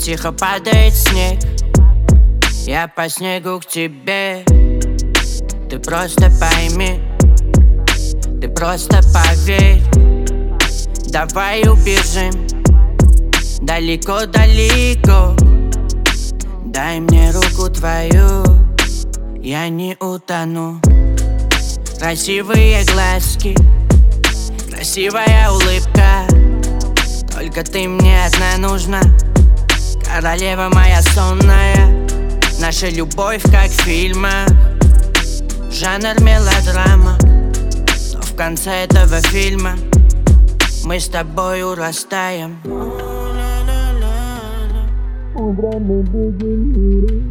тихо падает снег, я по снегу к тебе. Ты просто пойми, ты просто поверь. Давай убежим далеко-далеко. Дай мне руку твою, я не утону. Красивые глазки, красивая улыбка. Только ты мне одна нужна, королева моя сонная. Наша любовь как в фильмах, жанр мелодрама. Но в конце этого фильма мы с тобою растаем. Утром мы будем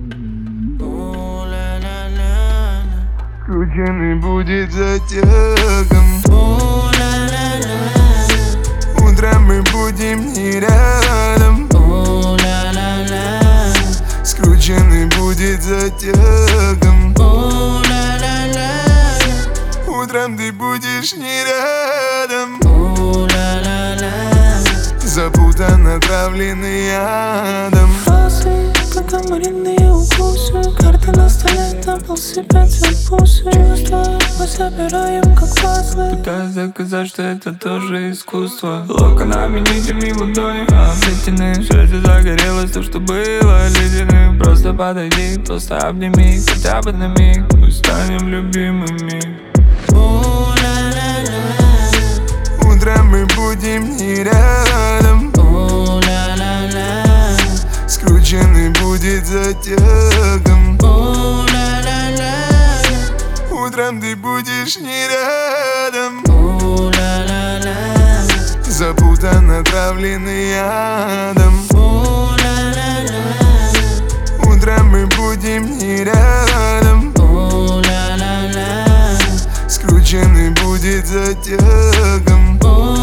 скрученный будет затягом. Утром мы будем не рядом. Скрученный будет затягом. Утром ты будешь не рядом. Запутан, отравленный ядом. Фразы, как комариные укусы. Карты на столе, на пол сыпятся бусы. Чувства мы собираем, как пазлы. Пытаюсь доказать, что это тоже искусство. Локонами, нитями ладони оплетены. Связи загорелось то, что было ледяным. Просто подойди, просто обними. Хотя бы на миг мы станем любимыми. Утром мы будем не рядом. Скрученный будет затягом. Утром ты будешь не рядом. Запутан, отравленный ядом. Утром мы будем не рядом. Скрученный будет затягом.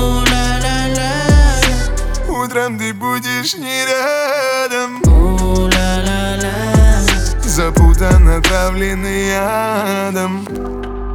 Утром ты будешь не рядом. Запутан, отравленный ядом.